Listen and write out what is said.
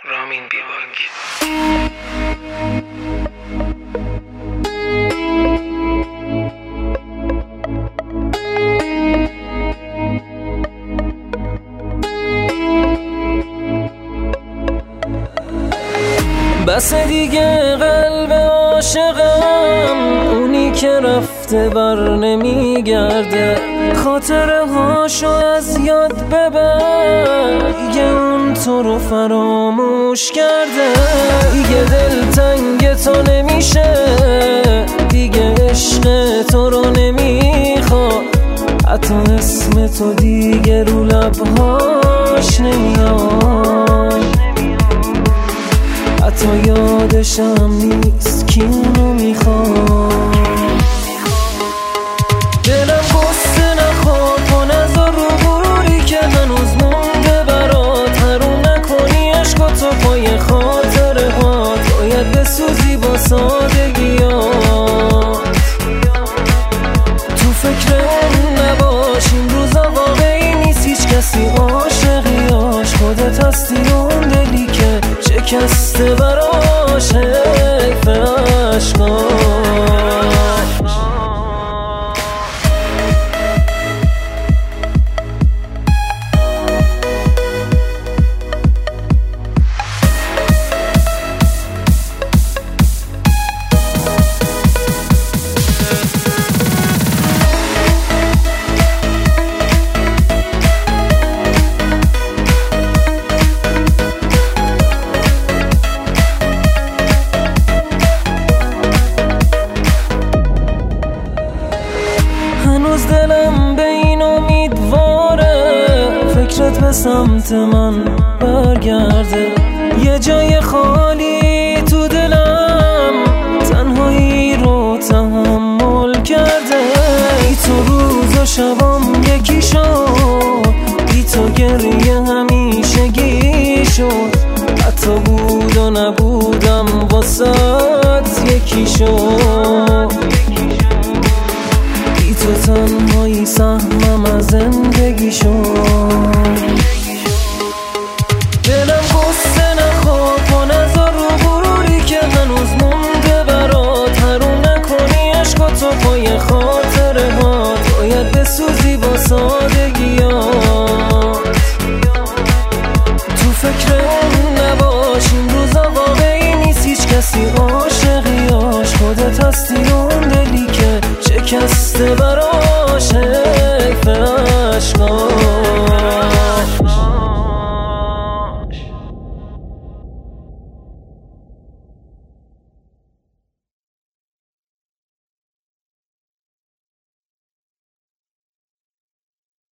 رامین بیباک. بس دیگه قلب عاشقم اونی که رفته بر نمیگرده، خاطره هاشو از یاد ببر، دیگه اون تو رو فراموش کرده. دیگه دلتنگ تو نمیشه، دیگه عشق تو رو نمیخواد، حتی اسم تو دیگه رو لبهاش نمیاد، حتی یادشم نیست کی اونو میخواد. دلم قصه نخور کن از رو غروری که هنوز مونده برات، حروم نکنی عشق و تو پای خاطره هات، باید بسوزی با سادگیات. تو فکر اون نباش، این روزا واقعی نیست هیچ کسی عاشقیاش، خودت هستی اون دلی که شکسته براش حیف عشقاش. هنوز دلم به این امیدواره فکرت به سمت من برگرده، یه جای خالی تو دلم تنهایی رو تحمل کرده. بی تو روز و شبام یکی شد، بی تو گریه همیشگی شد، حتی بود و نبودم واسات یکی شد. تو تنهایی سهمم از زندگی شد. دلم قصه نخور کن از رو غروری که هنوز مونده برات، حروم نکنی عشق و تو پای خاطره هات، باید بسوزی با سادگیات. تو فکر اون نباش، این روزا واقعی نیست هیچ کسی عاشقیاش، خودت هستی اون دلی که شکسته براش حیف عشقاش.